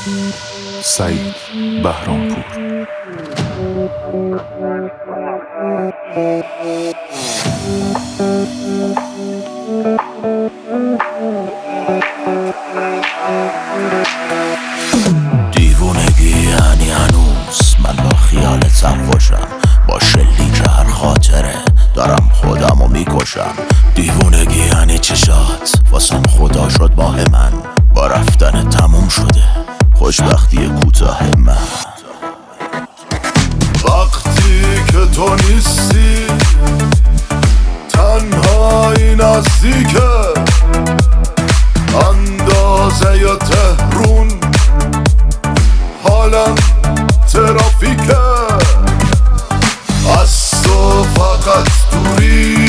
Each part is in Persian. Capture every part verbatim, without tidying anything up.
سعید بهرامپور. دیوونگی یعنی هنوز من با خیال سرخوشم، با شلیک هر خاطره دارم خودمو میکشم. دیوونگی یعنی چشات واسم خدا شد ماه من، با رفتن تموم شده خوشبختی کوتاه من. وقتی که تو نیستی تنهایی نزدیکه، اندازه ی تهرون حالم ترافیکه. از تو فقط دوری،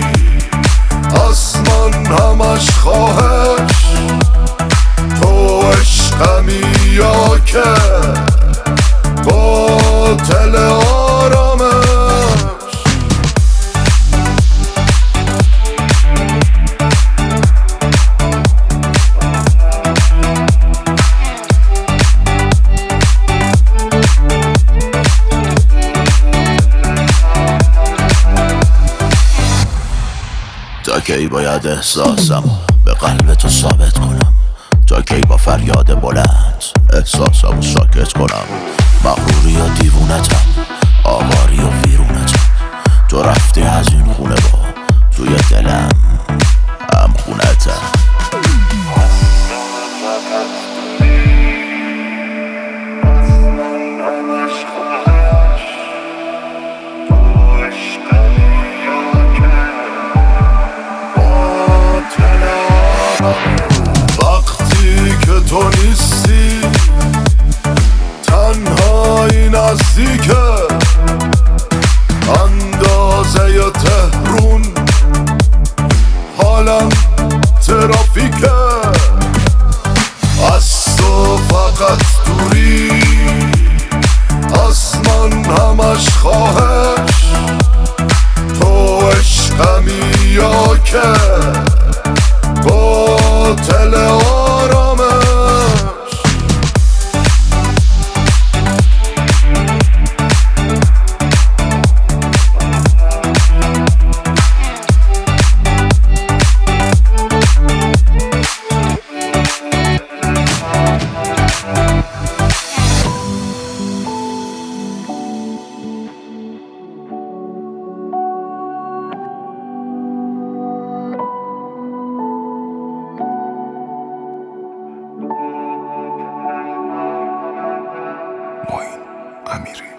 از من همش خواهش. تو عشقمی یا که قاتل آرامش. تا کی باید احساسمو به قلب تو ثابت کنم؟ تا کی با فریاد بلند احساسمو ساکت کنم؟ مغروری یا دیوونتم، آواری و ویرونتم. تو رفتی از این خونه با توی دلم هم خونتم. وقتی که تو نیستی تنهایی نزدیکه، اندازه ی تهرون حالم ترافیکه. از تو فقط دوری، از من همش خواهش. تو عشقمی یا که قاتل آرامش. معین امیری.